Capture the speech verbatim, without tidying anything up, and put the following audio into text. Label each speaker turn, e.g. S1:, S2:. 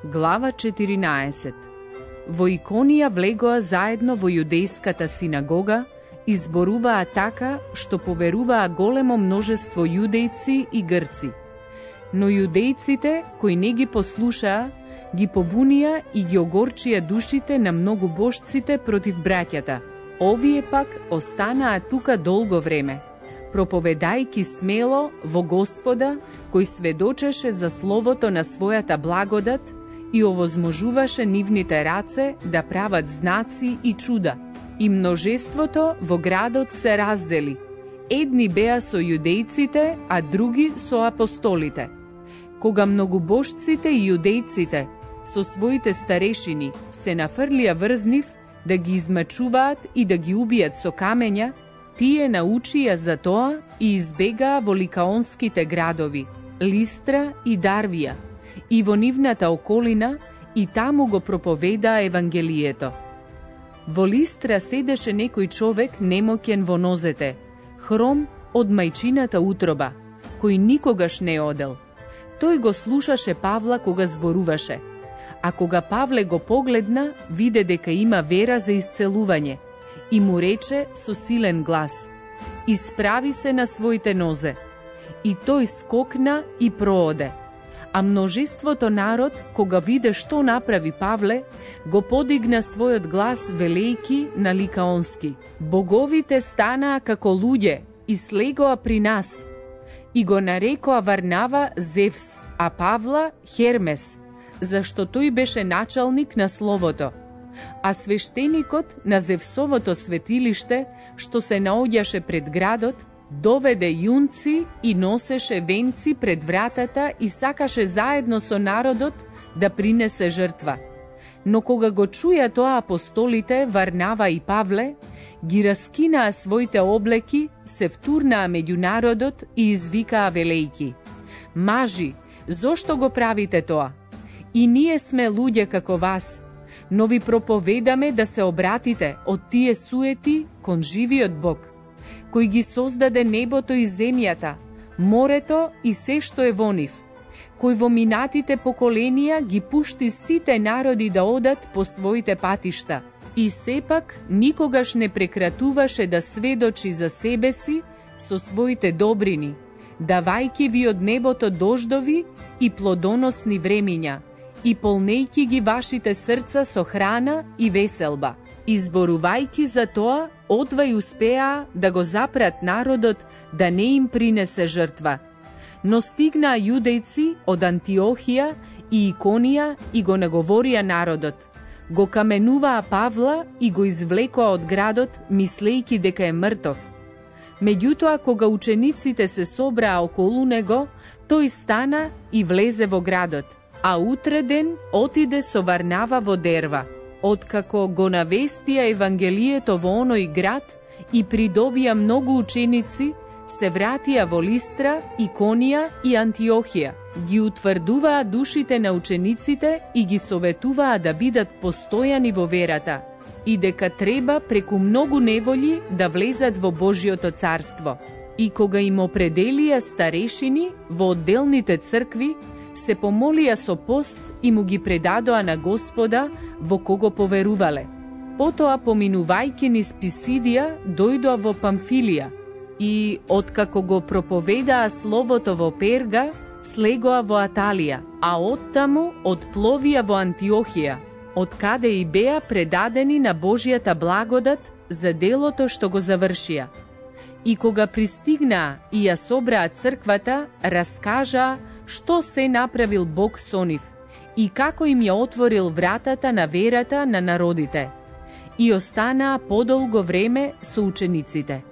S1: Глава четиринаесет. Во Иконија влегоа заедно во јудејската синагога и зборуваа така што поверуваа големо множество јудејци и грци. Но јудејците кои не ги послушаа, ги побунија и ги огорчија душите на многу божците против браќата. Овие пак останаа тука долго време, проповедајки смело во Господа, кој сведочеше за словото на својата благодат и овозможуваше нивните раце да прават знаци и чуда. И множеството во градот се раздели. Едни беа со јудејците, а други со апостолите. Кога многобожците и јудејците со своите старешини се нафрлија врз нив да ги измачуваат и да ги убијат со камења, тие научија за тоа и избегаа во ликаонските градови, Листра и Дарвија, и во нивната околина, и таму го проповедаа Евангелието. Во Листра седеше некој човек немоќен во нозете, хром од мајчината утроба, кој никогаш не одел. Тој го слушаше Павла кога зборуваше, а кога Павле го погледна, виде дека има вера за исцелување и му рече со силен глас: „Исправи се на своите нозе“. И тој скокна и прооде. А множеството народ, кога виде што направи Павле, го подигна својот глас велејки на ликаонски: „Боговите станаа како луѓе и слегоа при нас“. И го нарекоа Варнава Зевс, а Павла Хермес, зашто тој беше началник на словото. А свештеникот на Зевсовото светилиште, што се наоѓаше пред градот, доведе јунци и носеше венци пред вратата и сакаше заедно со народот да принесе жртва. Но кога го чуја тоа апостолите Варнава и Павле, ги раскинаа своите облеки, се втурнаа меѓу народот и извикаа велејки: „Мажи, зошто го правите тоа? И ние сме луѓе како вас, но ви проповедаме да се обратите од тие суети кон живиот Бог, кој ги создаде небото и земјата, морето и се што е во нив, кој во минатите поколенија ги пушти сите народи да одат по своите патишта, и сепак никогаш не прекратуваше да сведочи за себе си со своите добрини, давајки ви од небото дождови и плодоносни времиња, и полнејки ги вашите срца со храна и веселба. Изборувајки за тоа, одвај успеа да го запрат народот да не им принесе жртва. Но стигнаа јудејци од Антиохија и Иконија и го наговорија народот. Го каменуваа Павла и го извлекоа од градот, мислејки дека е мртов. Меѓутоа, кога учениците се собраа околу него, тој стана и влезе во градот, а утреден отиде со Варнава во Дерва. Откако го навестија Евангелието во оној град и придобија многу ученици, се вратија во Листра, Иконија и Антиохија. Ги утврдуваа душите на учениците и ги советуваа да бидат постојани во верата и дека треба преку многу неволји да влезат во Божјото царство. И кога им определија старешини во одделните цркви, се помолија со пост и му ги предадоа на Господа во кого поверувале. Потоа, поминувајќи низ Писидија, дојдоа во Памфилија и, откако го проповедаа словото во Перга, слегоа во Аталија, а оттаму отпловија во Антиохија, од каде и беа предадени на Божјата благодат за делото што го завршија. И кога пристигнаа и ја собраа црквата, раскажаа што се направил Бог со нив и како им ја отворил вратата на верата на народите. И останаа подолго време со учениците.